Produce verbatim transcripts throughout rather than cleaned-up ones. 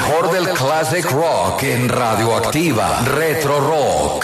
mejor del classic rock en Radioactiva. Retro Rock.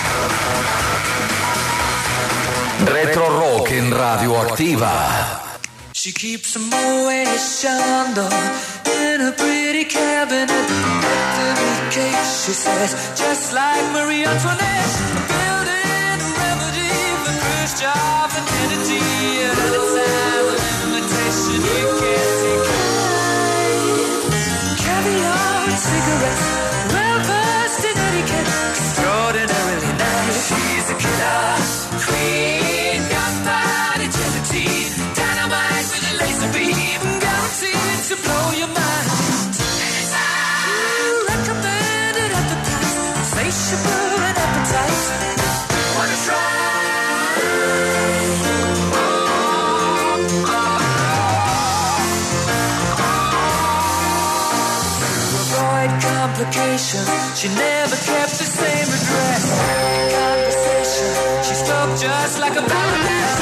Retro Rock en Radioactiva. She keeps a Moet Chandon in a pretty cabinet. Victory cake, she says, just like Marie Antoinette. Building a remedy for Khrushchev and Kennedy. At a time of limitation, you can't take it. Caviar and cigarettes, well versed in etiquette. Extraordinarily nice. She's a killer queen, gunpowder gelatine. Dynamite with a laser beam, guaranteed to blow your mind. Recommended at the price, insatiable and appetite. Wanna try? To avoid complications, she never kept the same address. Conversation, she spoke just like a baroness.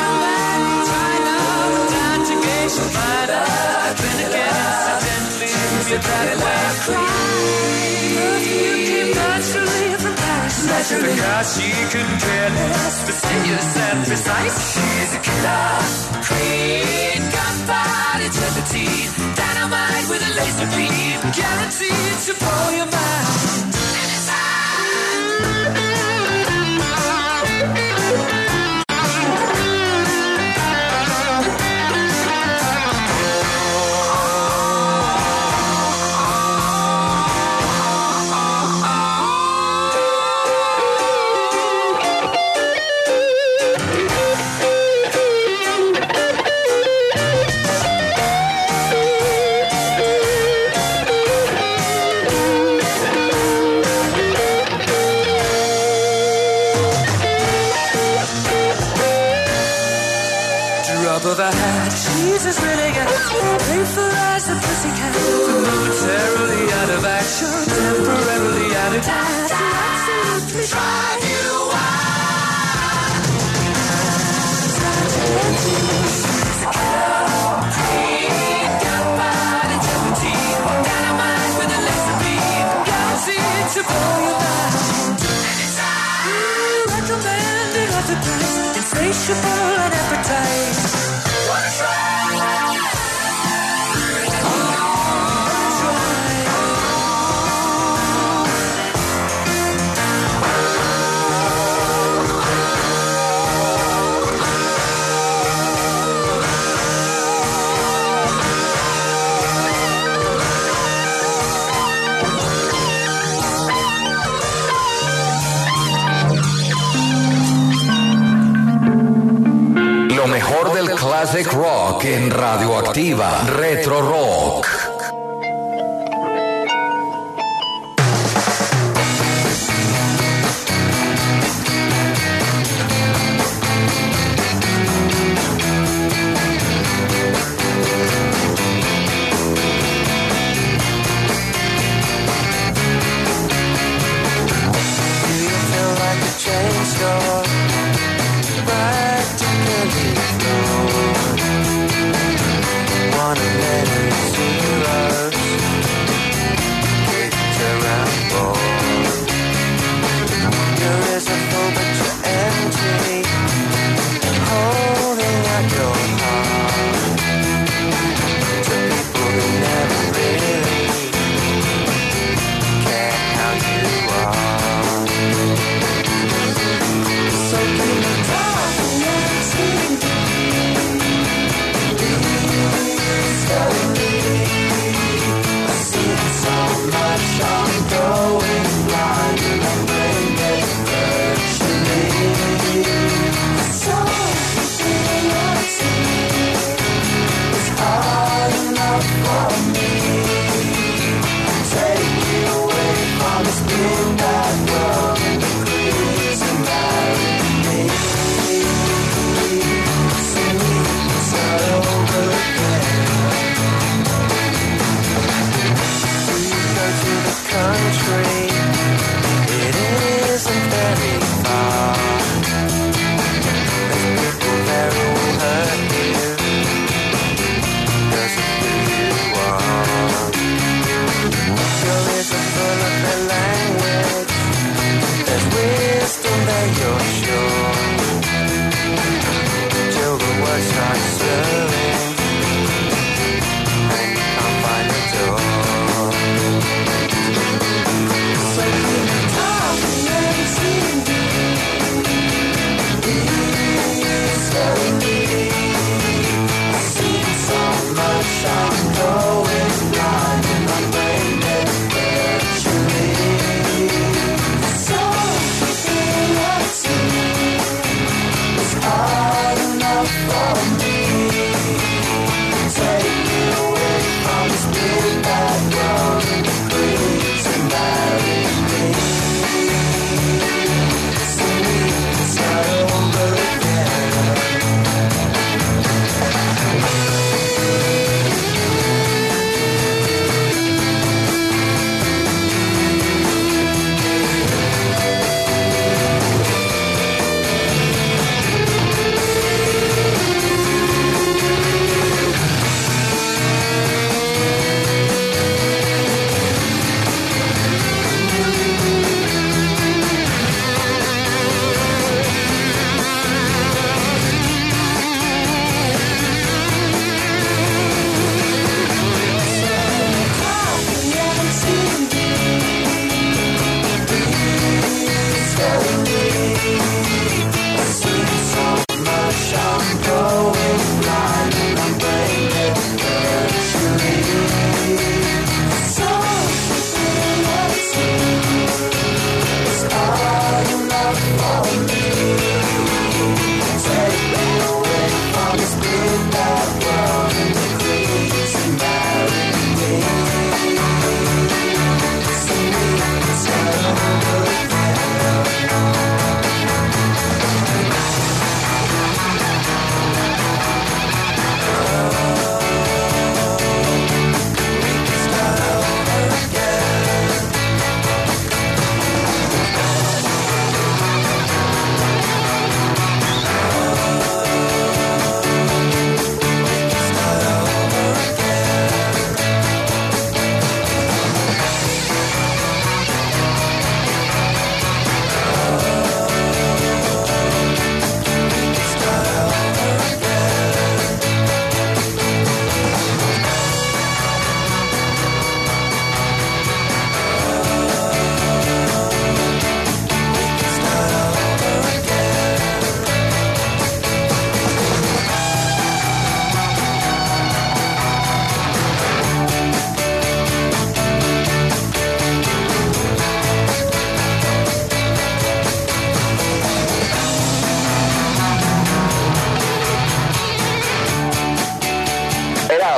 Perfume came naturally from Paris. Naturally, because she couldn't care less. Fastidious and precise. She's a killer queen, gunpowder gelatine. Dynamite with a laser beam, guaranteed to blow your mind. Of a hat, she's as really got playful as a pussycat. Momentarily out of action, temporarily out of touch. Absolutely drive you wild. She's a killer queen, gunpowder gelatine. Dynamite with a laser beam, guaranteed to blow your mind. Anytime. Recommended at the price, insatiable and appetite. Lo mejor del classic rock en Radioactiva Retro Rock. Wanna let her see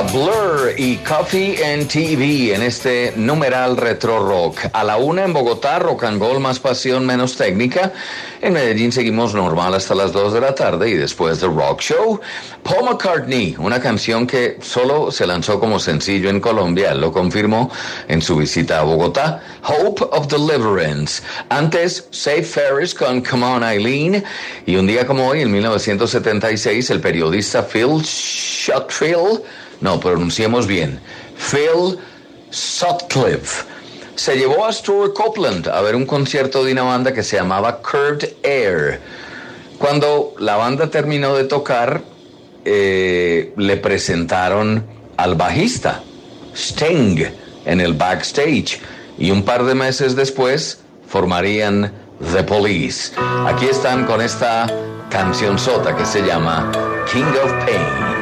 Blur y Coffee and T V en este numeral retro rock. A la una en Bogotá, rock and roll, más pasión, menos técnica. En Medellín seguimos normal hasta las dos de la tarde y después The Rock Show. Paul McCartney, una canción que solo se lanzó como sencillo en Colombia, él lo confirmó en su visita a Bogotá. Hope of Deliverance. Antes, Save Ferris con Come On Eileen. Y un día como hoy, en mil novecientos setenta y seis, el periodista Phil Shutfield, no, pronunciemos bien, Phil Sutcliffe, se llevó a Stuart Copeland a ver un concierto de una banda que se llamaba Curved Air. Cuando la banda terminó de tocar, eh, le presentaron al bajista, Sting, en el backstage, y un par de meses después formarían The Police. Aquí están con esta canción sota que se llama King of Pain.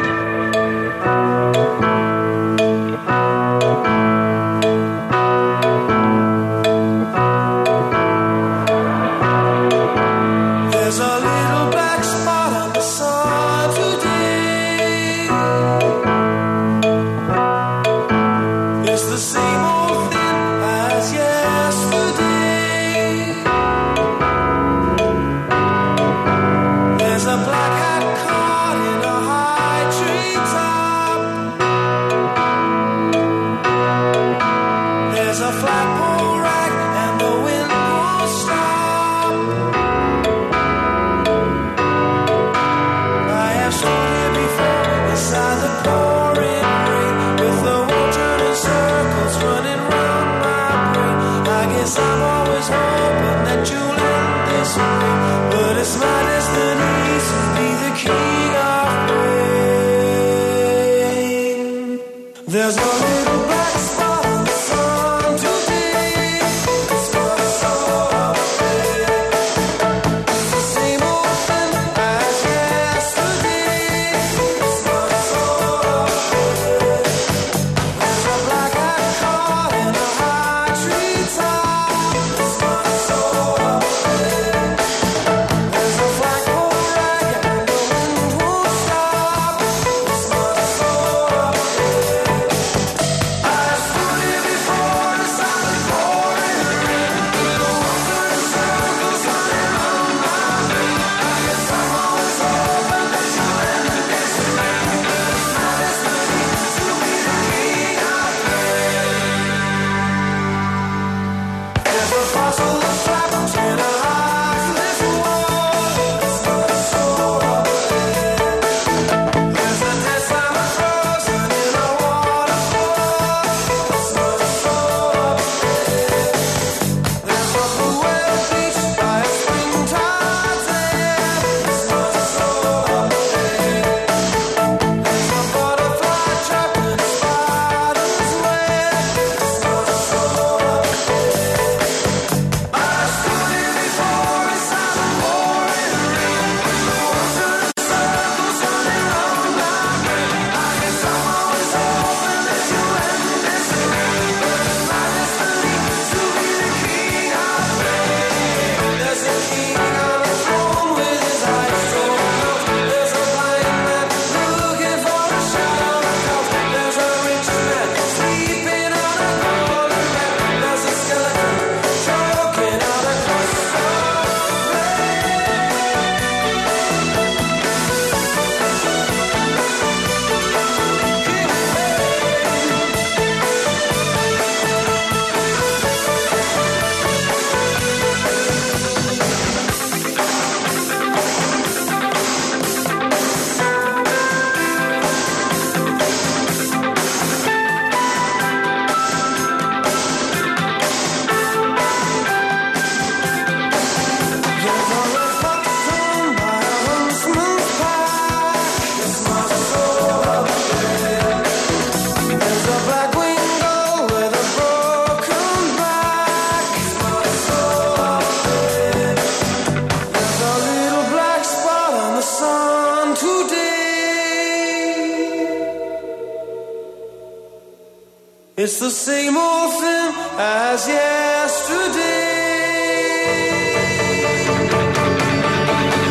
It's the same old thing as yesterday.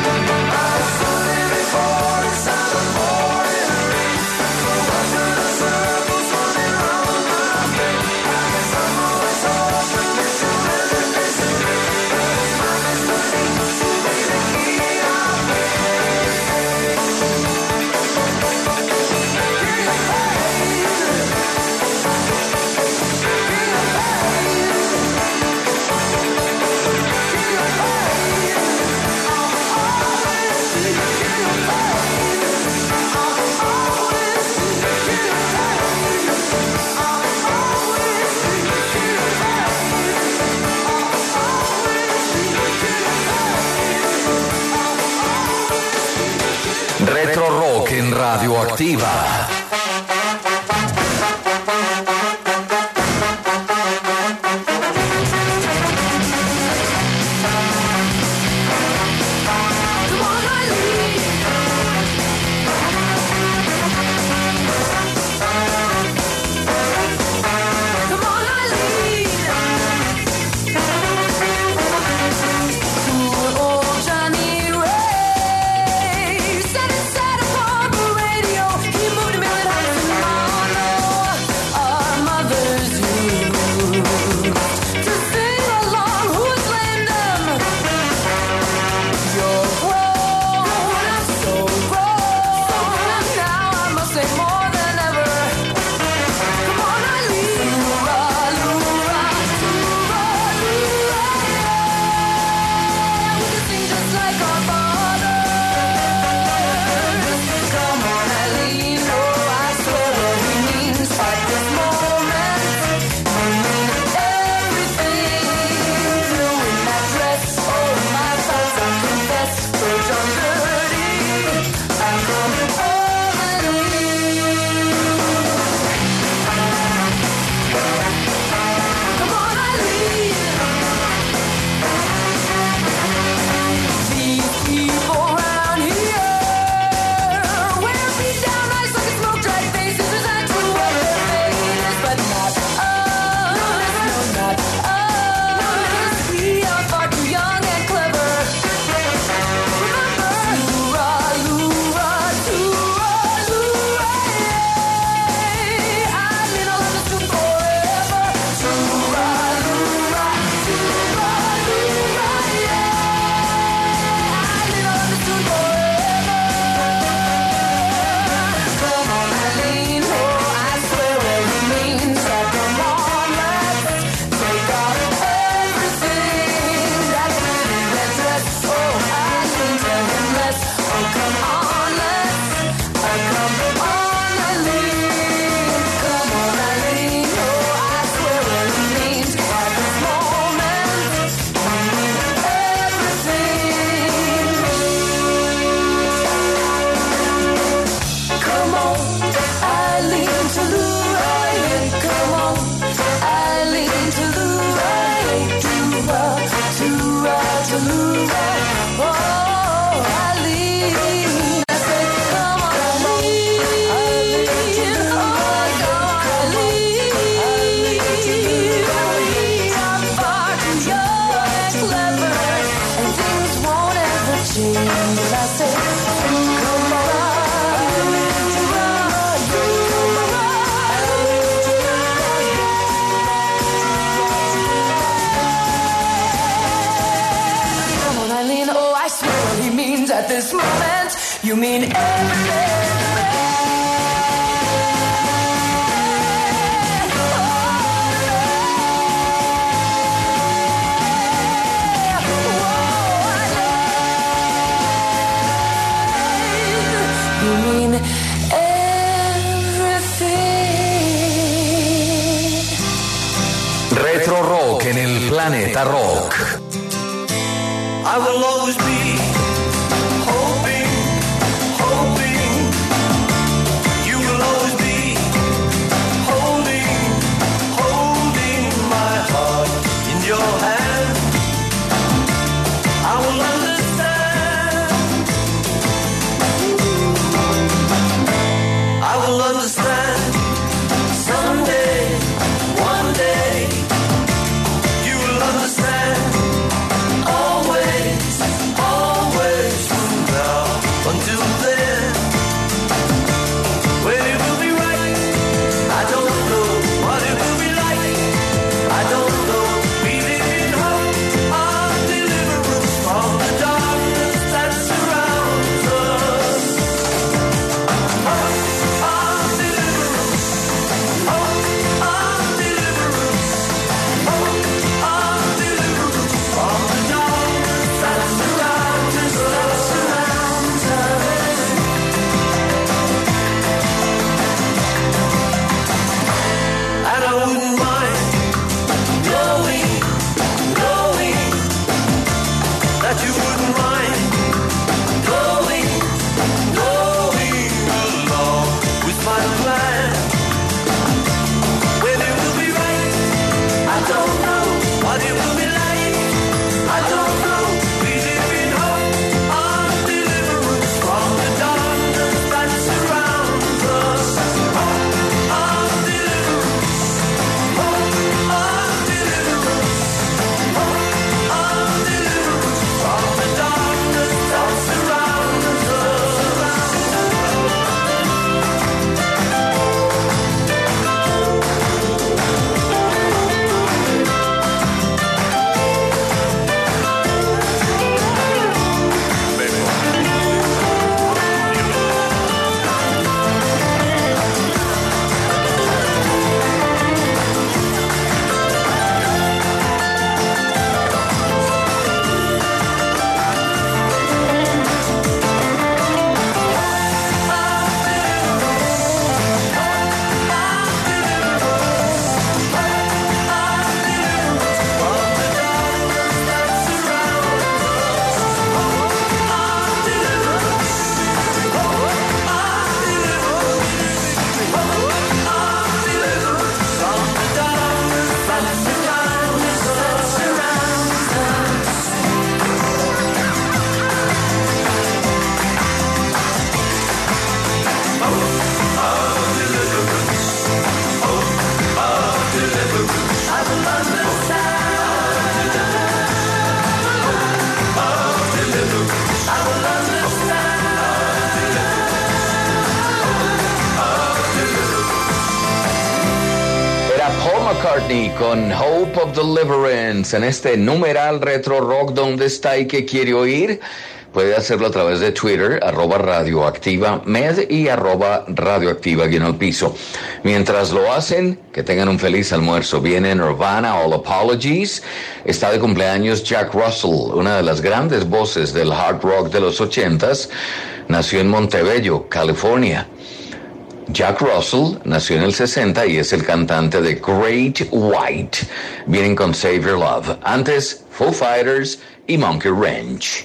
I saw it before, it's not a pouring rain. So what should I say? Retro Rock in Radioactiva. You mean everything. Retro Rock nel Planeta Rock. I will always be always, always. McCartney con Hope of Deliverance en este numeral retro rock. ¿Dónde está y qué quiere oír? Puede hacerlo a través de Twitter, arroba radioactiva med y arroba radioactiva guión al piso. Mientras lo hacen, que tengan un feliz almuerzo. Viene Nirvana, All Apologies. Está de cumpleaños Jack Russell, una de las grandes voces del hard rock de los ochentas. Nació en Montebello, California. Jack Russell nació en el sesenta y es el cantante de Great White. Vienen con Save Your Love. Antes, Foo Fighters y Monkey Wrench.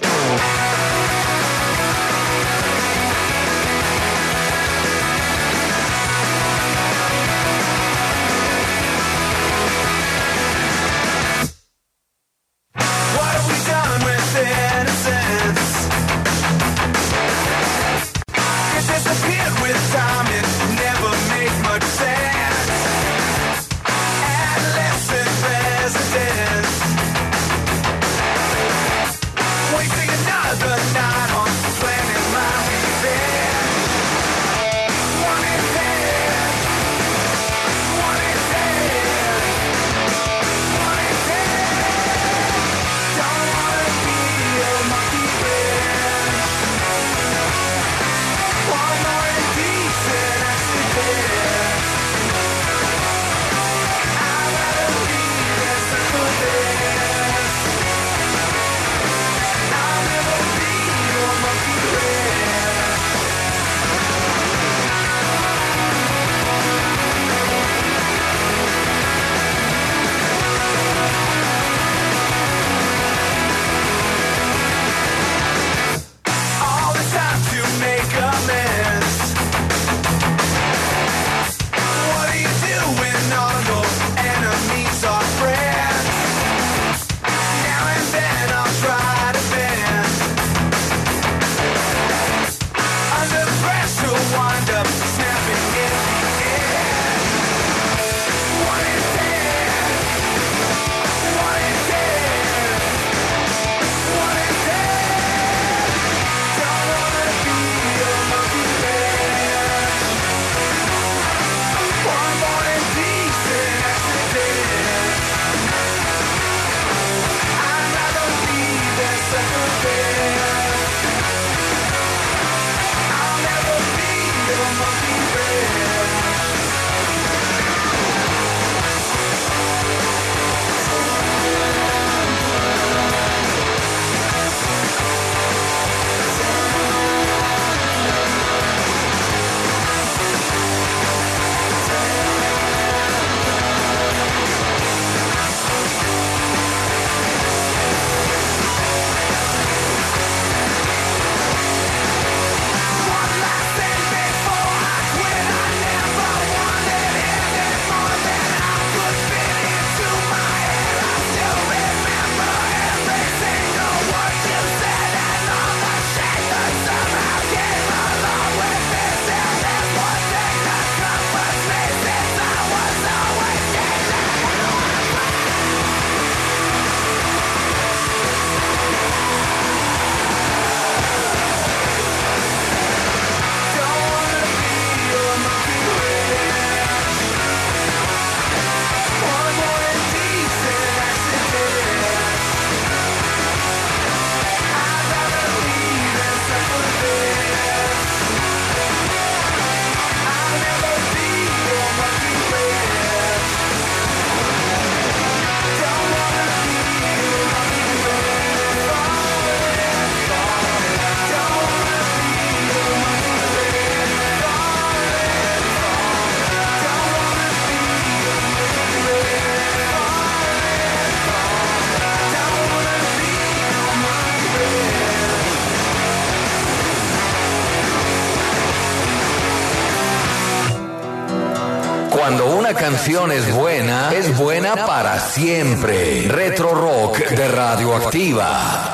Cuando una canción es buena, es buena para siempre. Retro Rock de Radioactiva.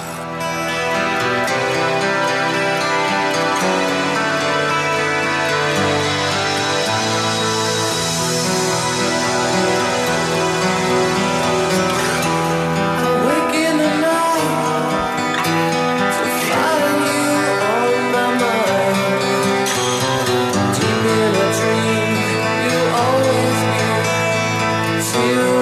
You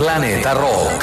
Planeta Rock.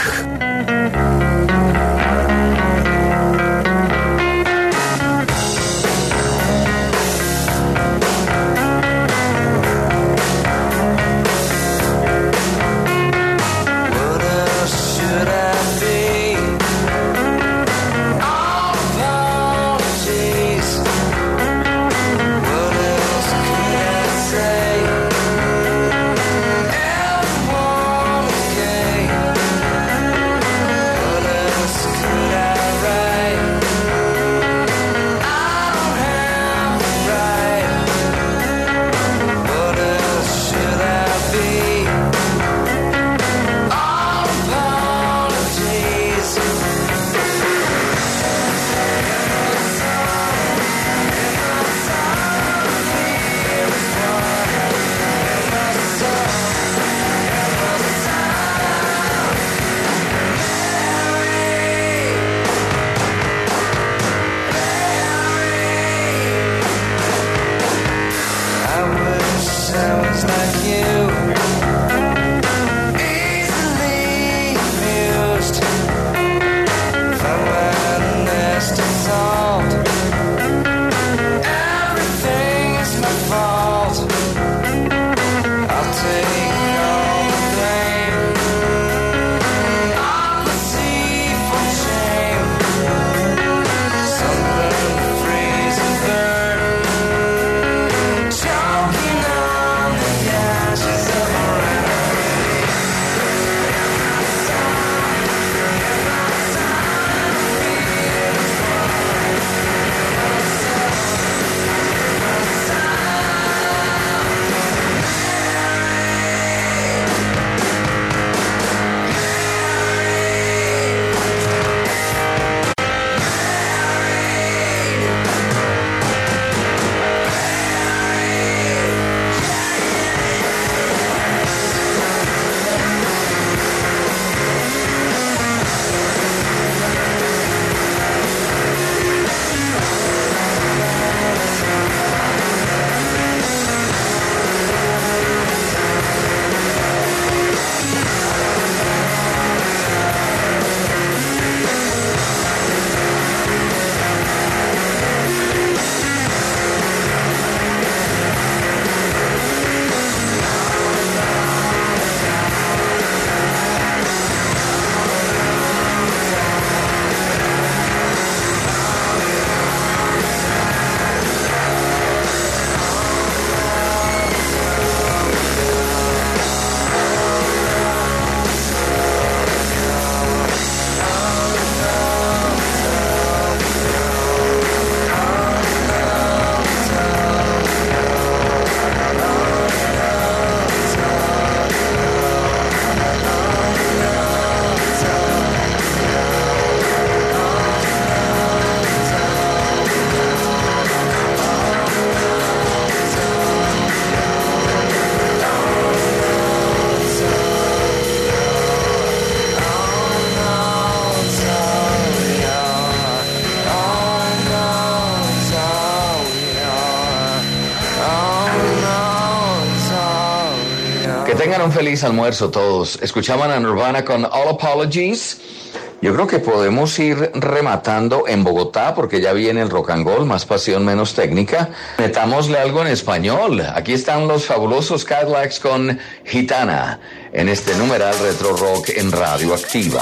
Tengan un feliz almuerzo todos. Escuchaban a Nirvana con All Apologies. Yo creo que podemos ir rematando en Bogotá porque ya viene el rock and roll, más pasión, menos técnica. Metámosle algo en español. Aquí están los fabulosos Cadillacs con Gitana en este numeral Retro Rock en Radioactiva.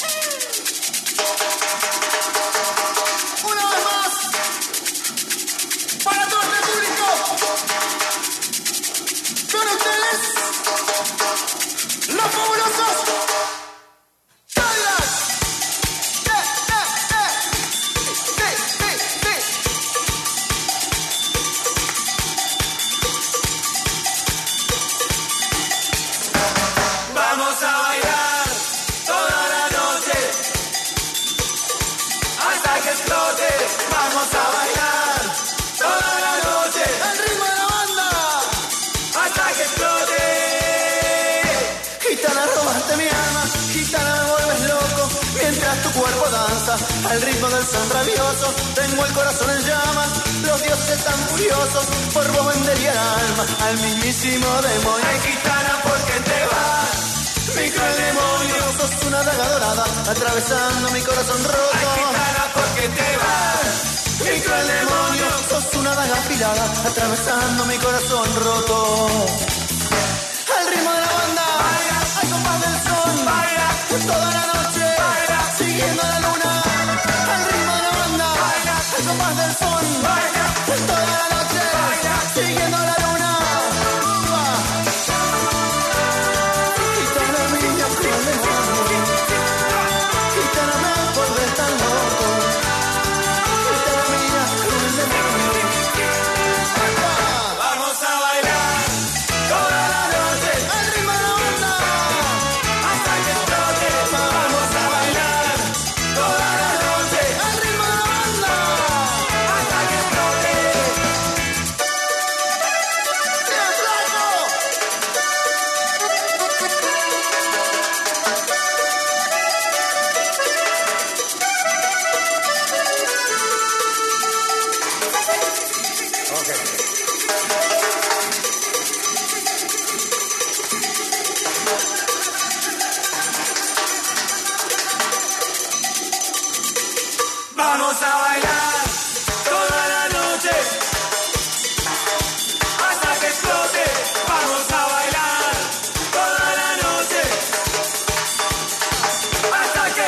Al ritmo del son rabioso, tengo el corazón en llamas. Los dioses están furiosos, por vos vendería el alma al mismísimo demonio. Ay, gitana, ¿por qué te vas? mi cruel demonio, sos una daga dorada, atravesando mi corazón roto. Ay, gitana, ¿por qué te vas? Mi cruel demonio, sos una daga afilada, atravesando mi corazón roto. Al ritmo de la banda, baila, al compás del son, baila, toda la noche, baila, siguiendo la luna. Al ritmo de la banda, baila, al compás del son, baila, toda la noche, baila, siguiendo la luna. Uva. Gitana mía, cruel demonio, gitana me vuelves tan loco. Gitana mía, cruel demonio. Vamos a bailar toda la noche Al ritmo de la banda. hasta que explote. Vamos a bailar toda la noche Al ritmo de la banda. hasta que explote. ¡Tira flaco! Vamos a bailar toda la noche hasta que explote. Vamos a bailar toda la noche hasta que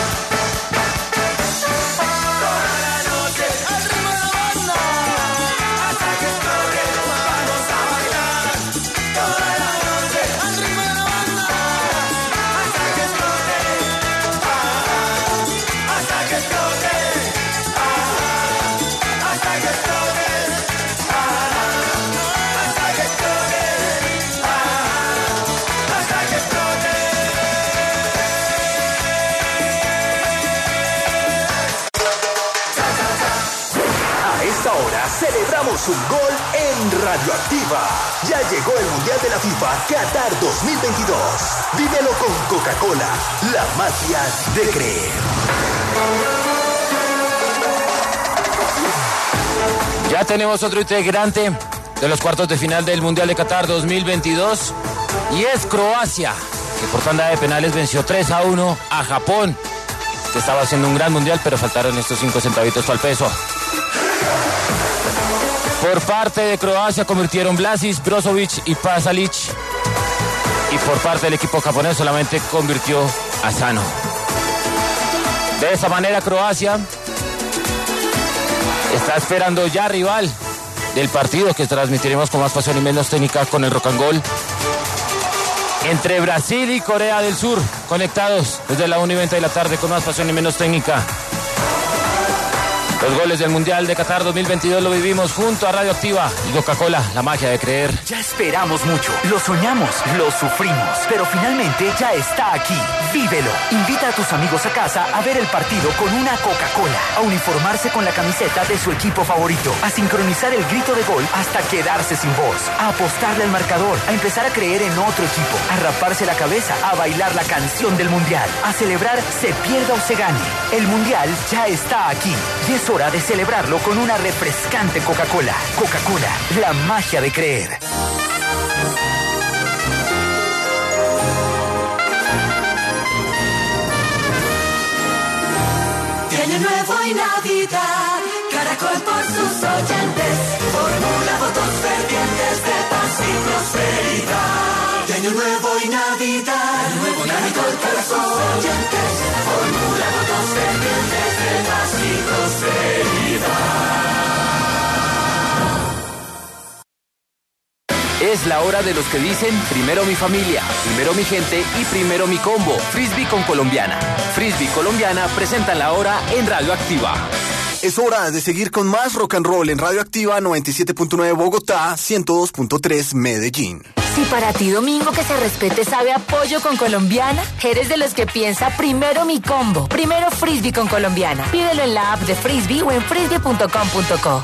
toda la noche Al ritmo de la banda. hasta que explote. Vamos a bailar toda la noche Al ritmo de la banda. hasta que explote. Ah, hasta que explote. Ah, hasta que explote. Ah, hasta que explote. Ah, hasta que explote. A esta hora celebramos un gol en Radioactiva. Ya llegó el Mundial de la FIFA Qatar dos mil veintidós. Vívelo con Coca-Cola, la magia de creer. Ya tenemos otro integrante de los cuartos de final del Mundial de Qatar dos mil veintidós y es Croacia, que por tanda de penales venció tres a uno a Japón, que estaba haciendo un gran mundial, pero faltaron estos cinco centavitos para el peso. Por parte de Croacia convirtieron Vlasic, Brozovic y Pasalic, y por parte del equipo japonés solamente convirtió Asano. De esa manera Croacia está esperando ya rival del partido que transmitiremos con más pasión y menos técnica con el Rock and Roll entre Brasil y Corea del Sur, conectados desde la una y veinte de la tarde con más pasión y menos técnica. Los goles del Mundial de Qatar dos mil veintidós lo vivimos junto a Radioactiva y Coca-Cola, la magia de creer. Ya esperamos mucho, lo soñamos, lo sufrimos, pero finalmente ya está aquí. Vívelo. Invita a tus amigos a casa a ver el partido con una Coca-Cola, a uniformarse con la camiseta de su equipo favorito, a sincronizar el grito de gol hasta quedarse sin voz, a apostarle al marcador, a empezar a creer en otro equipo, a raparse la cabeza, a bailar la canción del Mundial, a celebrar se pierda o se gane. El Mundial ya está aquí y es hora de celebrarlo con una refrescante Coca-Cola. Coca-Cola, la magia de creer. Año Nuevo y Navidad, Caracol por sus oyentes, formula votos fervientes de paz y prosperidad. De Año Nuevo y Navidad, Año Nuevo y Caracol por sus oyentes, formula votos fervientes de paz y prosperidad. Es la hora de los que dicen primero mi familia, primero mi gente y primero mi combo. Frisbee con Colombiana. Frisbee Colombiana presentan la hora en Radioactiva. Es hora de seguir con más rock and roll en Radioactiva noventa y siete punto nueve Bogotá, ciento dos punto tres Medellín. Si para ti domingo que se respete sabe a pollo con Colombiana, eres de los que piensa primero mi combo. Primero Frisbee con Colombiana. Pídelo en la app de Frisbee o en frisbee punto com punto co.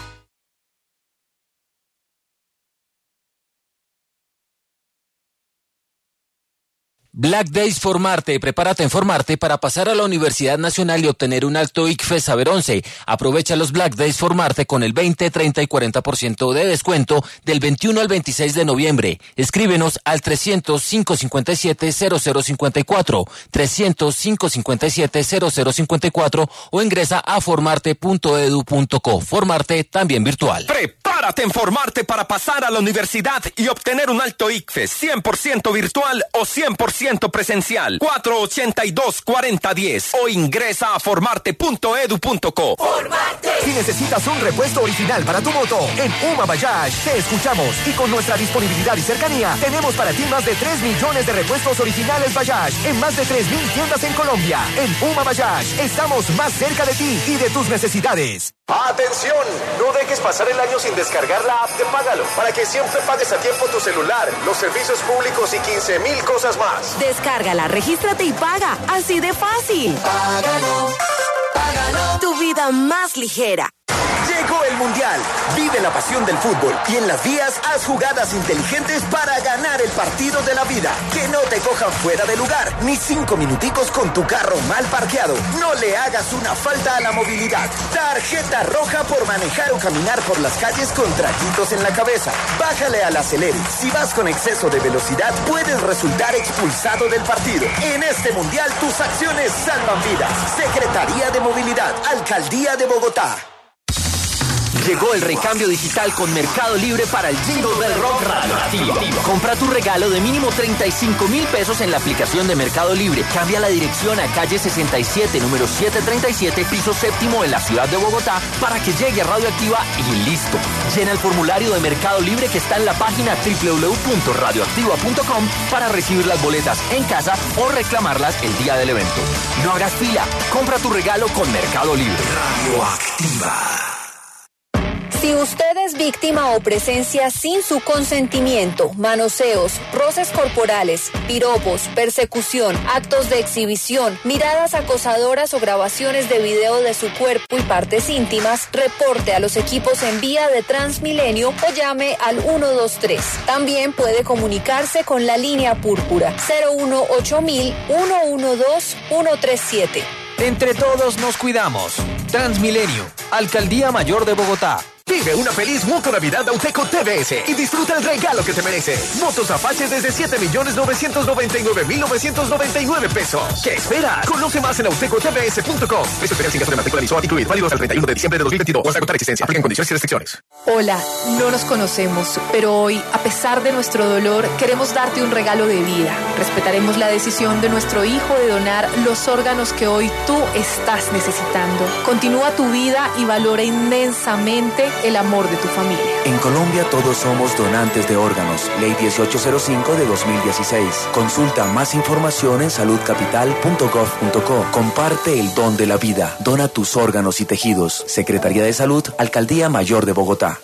Black Days Formarte. Prepárate en Formarte para pasar a la Universidad Nacional y obtener un alto I C F E S Saber once. Aprovecha los Black Days Formarte con el veinte, treinta y cuarenta por ciento de descuento del veintiuno al veintiséis de noviembre. Escríbenos al trescientos, cinco cincuenta y siete, cero cero cincuenta y cuatro, trescientos, cinco cincuenta y siete, cero cero cincuenta y cuatro o ingresa a formarte punto edu punto co. Formarte también virtual. Prepárate en Formarte para pasar a la universidad y obtener un alto I C F E S cien por ciento virtual o cien por ciento presencial. cuatro ochenta y dos, cuarenta diez o ingresa a formarte punto edu punto co. ¡Formarte! Si necesitas un repuesto original para tu moto, en Uma Bajaj te escuchamos y con nuestra disponibilidad y cercanía tenemos para ti más de tres millones de repuestos originales Bajaj en más de tres mil tiendas en Colombia. En Uma Bajaj estamos más cerca de ti y de tus necesidades. ¡Atención! No dejes pasar el año sin descargar la app de Págalo para que siempre pagues a tiempo tu celular, los servicios públicos y quince mil cosas más. Descárgala, regístrate y paga. Así de fácil. Págalo, págalo. Tu vida más ligera. Llegó el Mundial. Vive la pasión del fútbol y en las vías haz jugadas inteligentes para ganar el partido de la vida. Que no te cojan fuera de lugar, ni cinco minuticos con tu carro mal parqueado. No le hagas una falta a la movilidad. Tarjeta roja por manejar o caminar por las calles con trajitos en la cabeza. Bájale al acelere. Si vas con exceso de velocidad, puedes resultar expulsado del partido. En este Mundial, tus acciones salvan vidas. Secretaría de Movilidad, Alcaldía de Bogotá. Llegó el recambio digital con Mercado Libre para el Jingle del Rock Radioactivo. Compra tu regalo de mínimo treinta y cinco mil pesos en la aplicación de Mercado Libre. Cambia la dirección a calle sesenta y siete, número setecientos treinta y siete, piso séptimo en la ciudad de Bogotá para que llegue a Radioactiva y listo. Llena el formulario de Mercado Libre que está en la página doble u doble u doble u punto radioactiva punto com para recibir las boletas en casa o reclamarlas el día del evento. No hagas fila. Compra tu regalo con Mercado Libre. Radioactiva. Si usted es víctima o presencia sin su consentimiento, manoseos, roces corporales, piropos, persecución, actos de exhibición, miradas acosadoras o grabaciones de video de su cuerpo y partes íntimas, reporte a los equipos en vía de Transmilenio o llame al uno dos tres. También puede comunicarse con la línea púrpura cero uno ocho mil, uno uno dos, uno tres siete. Entre todos nos cuidamos. Transmilenio, Alcaldía Mayor de Bogotá. Vive una feliz Moto Navidad Auteco T V S y disfruta el regalo que te merece. Motos Apache desde siete millones novecientos noventa y nueve mil novecientos noventa y nueve pesos. ¿Qué esperas? Conoce más en auteco t v s punto com. Precio especial sin gasto de matrícula visual incluido. Válido hasta el treinta y uno de diciembre de dos mil veintidós. O hasta agotar existencia. Aplican condiciones y restricciones. Hola, no nos conocemos, pero hoy, a pesar de nuestro dolor, queremos darte un regalo de vida. Respetaremos la decisión de nuestro hijo de donar los órganos que hoy tú estás necesitando. Continúa tu vida y valora inmensamente el amor de tu familia. En Colombia todos somos donantes de órganos. Ley dieciocho cero cinco de dos mil dieciséis. Consulta más información en salud capital punto gov punto co. Comparte el don de la vida. Dona tus órganos y tejidos. Secretaría de Salud, Alcaldía Mayor de Bogotá.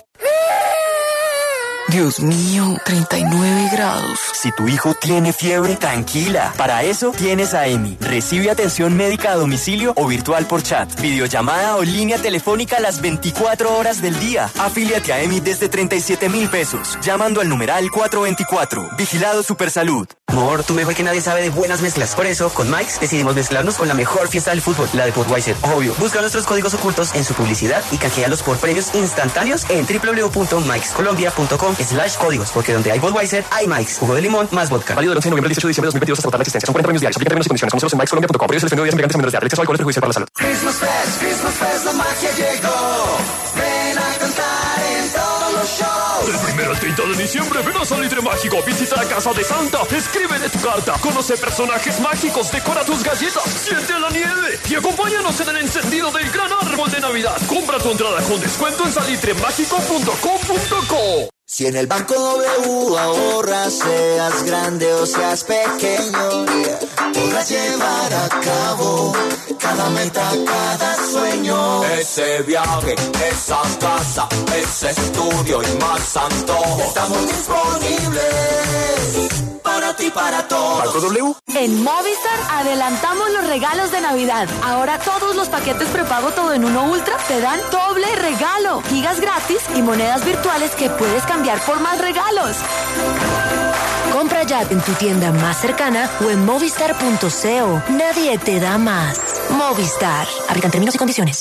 Dios mío, treinta y nueve grados. Si tu hijo tiene fiebre, tranquila. Para eso tienes a EMI. Recibe atención médica a domicilio o virtual por chat, videollamada o línea telefónica las veinticuatro horas del día. Afíliate a EMI desde treinta y siete mil pesos, llamando al numeral cuatrocientos veinticuatro. Vigilado Supersalud. Amor, tú mejor que nadie sabe de buenas mezclas. Por eso, con Mike's decidimos mezclarnos con la mejor fiesta del fútbol, la de Budweiser. Obvio. Busca nuestros códigos ocultos en su publicidad y canjealos por premios instantáneos en doble u doble u doble u punto mikes colombia punto com slash códigos, porque donde hay Budweiser, hay Mike's. Jugo de limón más vodka. Válido del once de noviembre al dieciocho de diciembre de dos mil veintidós hasta agotar la existencia. Son cuarenta premios diarios. Aplica términos y condiciones. Conócelos en mikes colombia punto com. Precios selección de días embriagantes a menores de edad. Exceso de alcohol es perjudicial para la salud. Christmas Fest, Christmas Fest, la magia llegó. Ven a cantar en todos los shows. Del primero al treinta de diciembre, ven a Salitre Mágico. Visita la casa de Santa. Escríbele tu carta. Conoce personajes mágicos. Decora tus galletas. Siente la nieve. Y acompáñanos en el encendido del gran árbol de Navidad. Compra tu entrada con descuento en salitre mágico punto com punto co. Si en el Banco W ahorras, seas grande o seas pequeño, podrás llevar a cabo cada meta, cada sueño. Ese viaje, esa casa, ese estudio y más antojos. Estamos disponibles para ti, para todos. Banco W. En Movistar adelantamos los regalos de Navidad. Ahora todos los paquetes prepago todo en uno Ultra te dan doble regalo. Gigas gratis y monedas virtuales que puedes cambiar por más regalos. Compra ya en tu tienda más cercana o en movistar punto co. Nadie te da más. Movistar. Aplican términos y condiciones.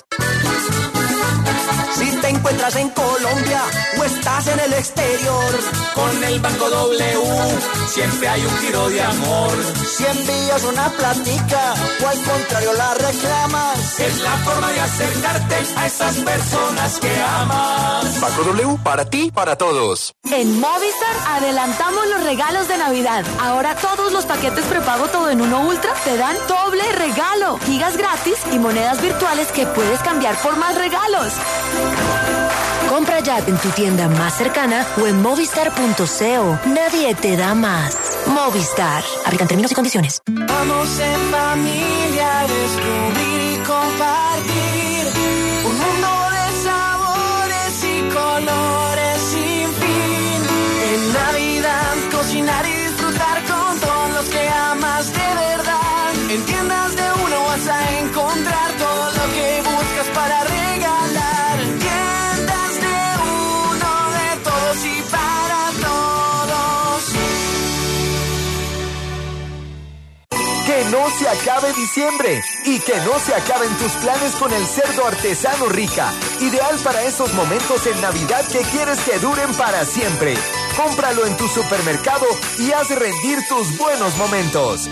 Si te encuentras en Colombia o estás en el exterior, con el Banco W siempre hay un giro de amor. Si envías una plática o al contrario la reclamas, es la forma de acercarte a esas personas que amas. Banco W, para ti, para todos. En Movistar adelantamos los regalos de Navidad. Ahora todos los paquetes prepago todo en uno Ultra te dan doble regalo, gigas gratis y monedas virtuales que puedes cambiar por más regalos. Compra ya en tu tienda más cercana o en movistar punto co. Nadie te da más. Movistar. Aplican términos y condiciones. Vamos en familia a descubrir y compartir un mundo de sabores y colores sin fin. En Navidad cocinar y disfrutar con todos los que amas de verdad. En tiendas de uno vas a encontrar todo lo que buscas para regalar. Que no se acabe diciembre y que no se acaben tus planes con el cerdo artesano Rica. Ideal para esos momentos en Navidad que quieres que duren para siempre. Cómpralo en tu supermercado y haz rendir tus buenos momentos.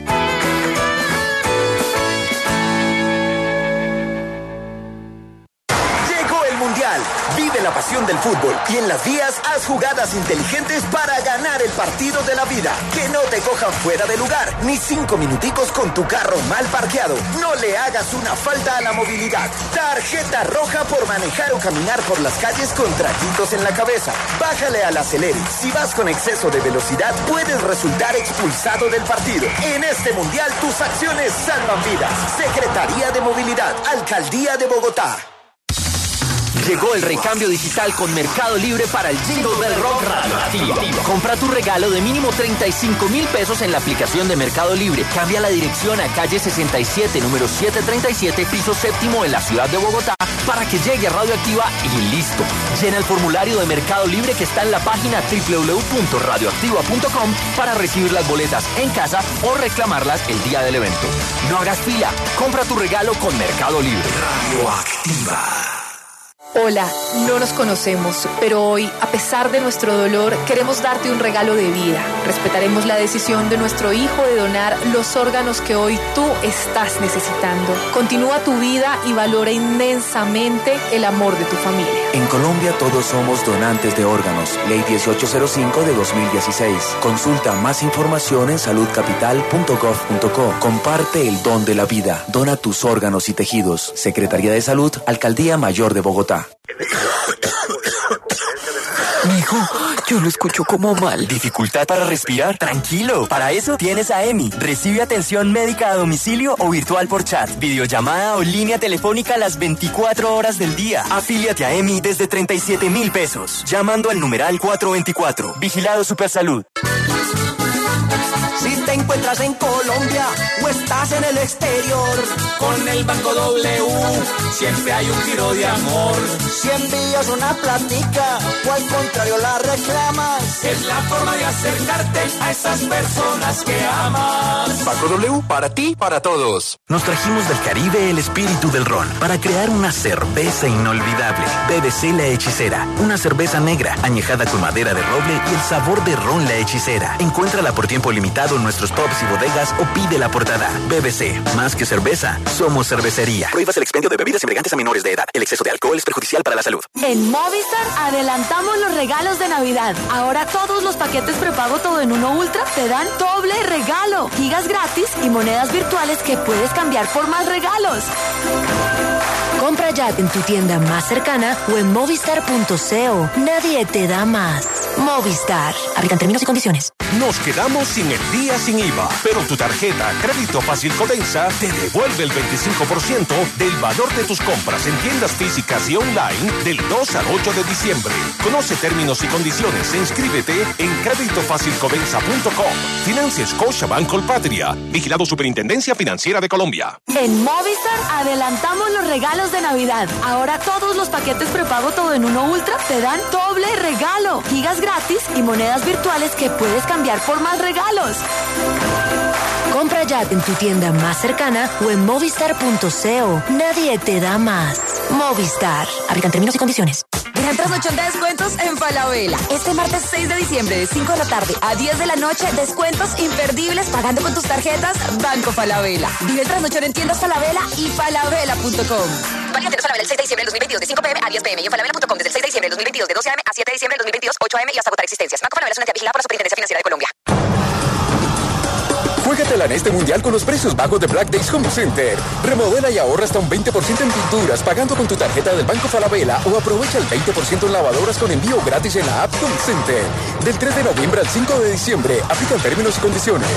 Mundial. Vive la pasión del fútbol y en las vías haz jugadas inteligentes para ganar el partido de la vida. Que no te cojan fuera de lugar, ni cinco minuticos con tu carro mal parqueado. No le hagas una falta a la movilidad. Tarjeta roja por manejar o caminar por las calles con traquitos en la cabeza. Bájale al acelere. Si vas con exceso de velocidad, puedes resultar expulsado del partido. En este Mundial, tus acciones salvan vidas. Secretaría de Movilidad, Alcaldía de Bogotá. Llegó el recambio digital con Mercado Libre para el Jingle Bell Rock Radioactivo. Compra tu regalo de mínimo treinta y cinco mil pesos en la aplicación de Mercado Libre. Cambia la dirección a calle sesenta y siete, número setecientos treinta y siete, piso séptimo en la ciudad de Bogotá para que llegue a Radioactiva y listo. Llena el formulario de Mercado Libre que está en la página doble u doble u doble u punto radioactiva punto com para recibir las boletas en casa o reclamarlas el día del evento. No hagas fila. Compra tu regalo con Mercado Libre. Radioactiva. Hola, no nos conocemos, pero hoy, a pesar de nuestro dolor, queremos darte un regalo de vida. Respetaremos la decisión de nuestro hijo de donar los órganos que hoy tú estás necesitando. Continúa tu vida y valora inmensamente el amor de tu familia. En Colombia todos somos donantes de órganos. Ley dieciocho cero cinco de dos mil dieciséis. Consulta más información en salud capital punto gov punto co. Comparte el don de la vida. Dona tus órganos y tejidos. Secretaría de Salud, Alcaldía Mayor de Bogotá. Mijo, yo lo escucho como mal. ¿Dificultad para respirar? Tranquilo. Para eso tienes a EMI. Recibe atención médica a domicilio o virtual por chat, videollamada o línea telefónica las veinticuatro horas del día. Afíliate a EMI desde treinta y siete mil pesos. Llamando al numeral cuatrocientos veinticuatro. Vigilado Supersalud. Si te encuentras en Colombia o estás en el exterior, con el Banco W siempre hay un giro de amor. Si envías una plática o al contrario la reclamas, es la forma de acercarte a esas personas que amas. Banco W, para ti, para todos. Nos trajimos del Caribe el espíritu del ron para crear una cerveza inolvidable. B B C La Hechicera, una cerveza negra añejada con madera de roble y el sabor de ron La Hechicera. Encuéntrala por tiempo limitado en nuestros pubs y bodegas o pide la portada. B B C, más que cerveza, somos cervecería. Prohíbas el expendio de bebidas embriagantes a menores de edad. El exceso de alcohol es perjudicial para la salud. En Movistar adelantamos los regalos de Navidad. Ahora todos los paquetes prepago todo en uno Ultra te dan doble regalo, gigas gratis y monedas virtuales que puedes cambiar por más regalos. Compra ya en tu tienda más cercana o en movistar punto co. Nadie te da más. Movistar. Aplican términos y condiciones. Nos quedamos sin el día sin I V A, pero tu tarjeta Crédito Fácil Codensa te devuelve el veinticinco por ciento del valor de tus compras en tiendas físicas y online del dos al ocho de diciembre. Conoce términos y condiciones e inscríbete en crédito fácil codensa punto com. Financia Scotiabank Colpatria. Vigilado Superintendencia Financiera de Colombia. En Movistar adelantamos los regalos de Navidad. Ahora todos los paquetes prepago todo en uno Ultra te dan doble regalo, gigas gigas gratis y monedas virtuales que puedes cambiar por más regalos. Compra ya en tu tienda más cercana o en movistar punto co. Nadie te da más. Movistar. Aplican términos y condiciones. Gran trasnochón de descuentos en Falabella. Este martes seis de diciembre de cinco de la tarde a diez de la noche, descuentos imperdibles pagando con tus tarjetas Banco Falabella. Vive el trasnochón en tiendas Falabella y falabella punto com. Válido en tiendas Falabella el seis de diciembre del dos mil veintidós de cinco p m a diez p m y en falabella punto com desde el seis de diciembre del dos mil veintidós de doce a m a siete de diciembre del dos mil veintidós ocho a m y hasta agotar existencias. Banco Falabella es una entidad vigilada por la Superintendencia Financiera de Colombia. Juégatela en este mundial con los precios bajos de Black Days Home Center. Remodela y ahorra hasta un veinte por ciento en pinturas pagando con tu tarjeta del Banco Falabella o aprovecha el veinte por ciento en lavadoras con envío gratis en la app Home Center. Del tres de noviembre al cinco de diciembre. Aplican términos y condiciones.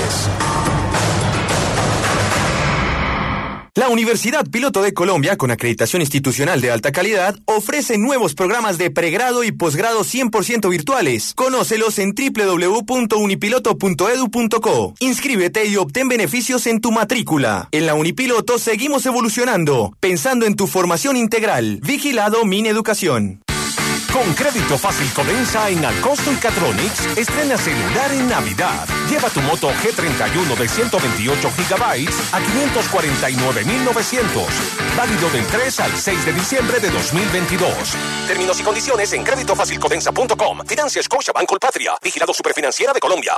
La Universidad Piloto de Colombia, con acreditación institucional de alta calidad, ofrece nuevos programas de pregrado y posgrado cien por ciento virtuales. Conócelos en doble u doble u doble u punto unipiloto punto edu punto co. Inscríbete y obtén beneficios en tu matrícula. En la Unipiloto seguimos evolucionando, pensando en tu formación integral. Vigilado Mineducación. Con crédito fácil Codensa en Alcosto y Catronics, estrena celular en Navidad. Lleva tu Moto G treinta y uno de ciento veintiocho gigabytes a quinientos cuarenta y nueve mil novecientos. Válido del tres al seis de diciembre de dos mil veintidós. Términos y condiciones en crédito fácil codensa punto com. Financia Scotiabank Colpatria. Vigilado Superfinanciera de Colombia.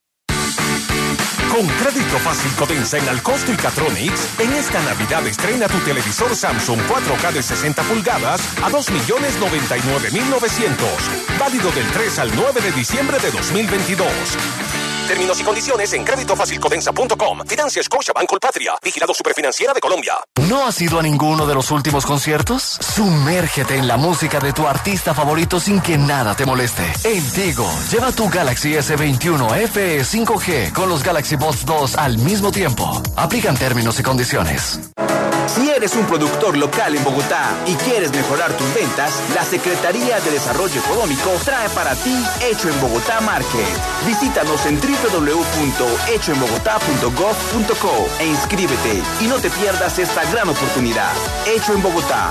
Con crédito fácil Codensa en Alcosto y Catronics, en esta Navidad estrena tu televisor Samsung cuatro K de sesenta pulgadas a dos millones noventa y nueve mil novecientos. Válido del tres al nueve de diciembre de dos mil veintidós. Términos y condiciones en crédito fácil codensa punto com. Financia Scotiabank Colpatria. Vigilado Superfinanciera de Colombia. ¿No has ido a ninguno de los últimos conciertos? Sumérgete en la música de tu artista favorito sin que nada te moleste. En Tigo, lleva tu Galaxy S veintiuno F E cinco G con los Galaxy Buds dos al mismo tiempo. Aplican términos y condiciones. Si eres un productor local en Bogotá y quieres mejorar tus ventas, la Secretaría de Desarrollo Económico trae para ti Hecho en Bogotá Market. Visítanos en doble u doble u doble u punto hecho en bogotá punto gov punto co e inscríbete y no te pierdas esta gran oportunidad. Hecho en Bogotá.